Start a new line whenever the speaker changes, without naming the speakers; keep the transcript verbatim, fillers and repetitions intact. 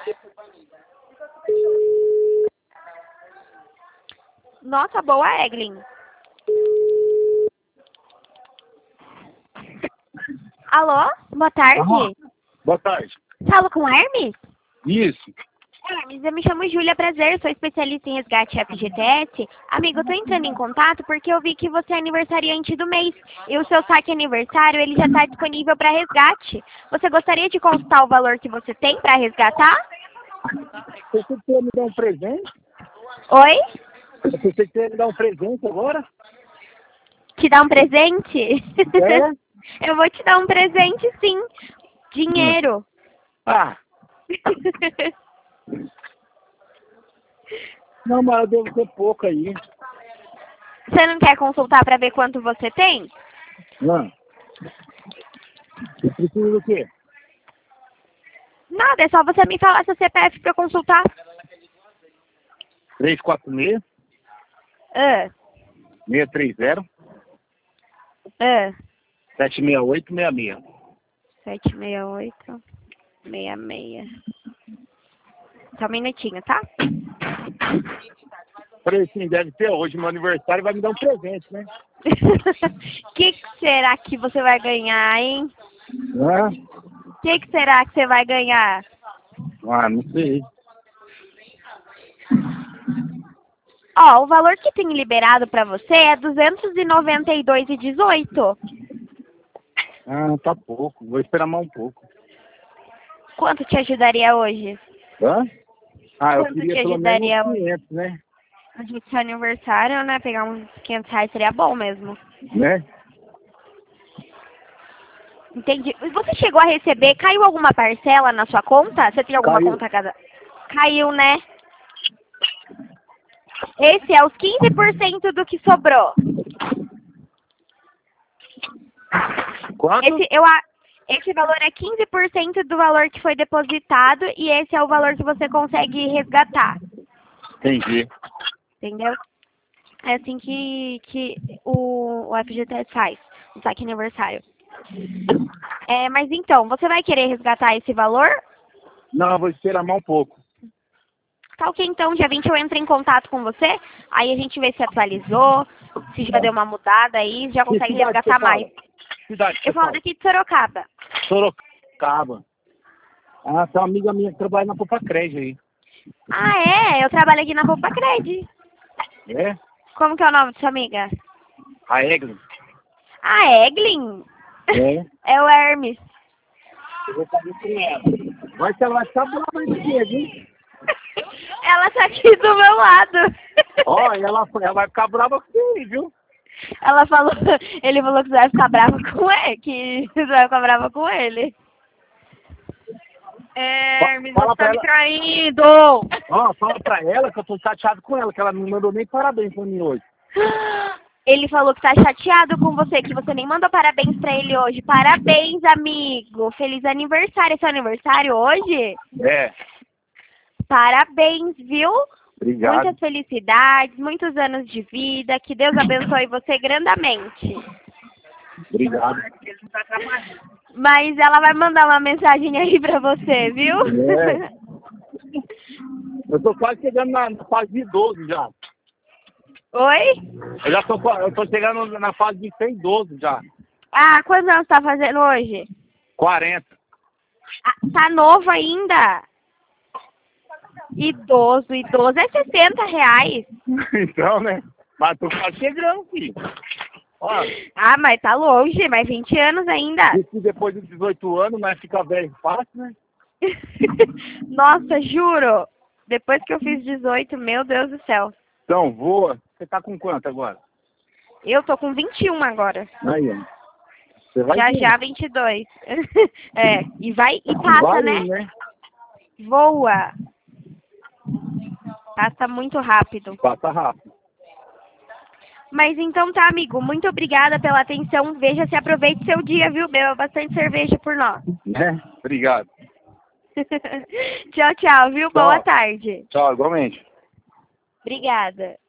Nossa, boa, Eglin. Alô? Boa tarde.
Aham. Boa tarde.
Falo com Hermes?
Isso.
Hermes, eu me chamo Júlia Prazer, sou especialista em resgate F G T S. Amigo, eu tô entrando em contato porque eu vi que você é aniversariante do mês e o seu saque aniversário ele já está disponível para resgate. Você gostaria de consultar o valor que você tem para resgatar?
Você quer me dar um presente?
Oi?
Você quer me dar um presente agora?
Te dar um presente?
É?
Eu vou te dar um presente, sim. Dinheiro.
Ah, não, mas eu devo ter pouco aí.
Você não quer consultar para ver quanto você tem?
Não. Você precisa do quê?
Nada, é só você me falar seu C P F para eu consultar.
três quatro seis,
Ah,
seis três zero,
ah.
sete seis oito seis seis.
sete seis oito, seis seis. Só um minutinho, tá?
Falei assim, deve ser hoje meu aniversário, vai me dar um presente, né?
O que, que será que você vai ganhar, hein?
Ah,
O que, que será que você vai ganhar?
ah, não sei.
Ó, o valor que tem liberado pra você é duzentos e noventa e dois reais e dezoito.
Ah, tá pouco. Vou esperar mais um pouco.
Quanto te ajudaria hoje?
Hã? Ah, eu
Quanto
queria
te
pelo menos
ajudaria
uns
hoje?
quinhentos, né?
A gente seu aniversário, né? Pegar uns quinhentos reais seria bom mesmo.
Né?
Entendi. E você chegou a receber, caiu alguma parcela na sua conta? Você tem alguma
Caiu.
conta cada... Caiu, né? Esse é os quinze por cento do que sobrou.
Quanto?
Esse, eu, a- esse valor é quinze por cento do valor que foi depositado e esse é o valor que você consegue resgatar.
Entendi.
Entendeu? É assim que, que o, o F G T S faz, o saque aniversário. É, mas então, você vai querer resgatar esse valor?
Não, eu vou esperar mais um pouco.
Tá ok, então, dia vinte eu entro em contato com você, aí a gente vê se atualizou, se já deu uma mudada aí, já
Que
consegue
cidade
resgatar
você
mais.
fala? Que cidade você
Eu falo
fala?
daqui de Sorocaba.
Sorocaba. Ah, tem uma amiga minha que trabalha na Copa Crédito aí.
Ah, é? Eu trabalho aqui na Poupa Cred.
É?
Como que é o nome da sua amiga?
A Eglin.
Ah, Eglin?
É?
É o Hermes.
Eu vou fazer com ela. Vai que ela vai ficar brava aí comigo, hein?
Ela tá aqui do meu lado.
Ó, e ela, ela vai ficar brava comigo, viu?
Ela falou, ele falou que você vai ficar brava com ele, que você vai ficar brava com ele. É, Hermes,
Fala
você
pra
tá me
ela.
traindo.
Ó, fala pra ela que eu tô chateado com ela, que ela não me mandou nem parabéns pra mim hoje.
Ele falou que tá chateado com você, que você nem mandou parabéns pra ele hoje. Parabéns, amigo. Feliz aniversário. É seu aniversário hoje?
É.
Parabéns, viu?
Obrigado.
Muitas felicidades, muitos anos de vida. Que Deus abençoe você grandemente.
Obrigado.
Mas ela vai mandar uma mensagem aí pra você, viu?
É. Eu tô quase chegando na, na fase de doze já.
Oi?
Eu já tô, qua- eu tô chegando na fase de cem e doze já.
Ah, quantos anos tá fazendo hoje?
quarenta.
Ah, tá novo ainda? Idoso, idoso é sessenta reais.
Então, né? Mas tô quase chegando, filho. Ó,
Ah, mas tá longe, mais vinte anos ainda.
diz que depois dos dezoito anos, né, fica velho fácil, né?
Nossa, juro. Depois que eu fiz dezoito, meu Deus do céu.
Então, voa. Você tá com quanto agora?
Eu tô com vinte e um agora.
Aí, ó. Você vai
Já
ver.
já vinte e dois. É, e vai e passa,
Vai,
né?
né?
Voa. Passa muito rápido.
Passa rápido.
Mas então tá, amigo. Muito obrigada pela atenção. Veja se aproveite seu dia, viu? Beba bastante cerveja por nós.
Né? Obrigado.
Tchau, tchau, viu? Boa
Tchau.
tarde.
Tchau, igualmente.
Obrigada.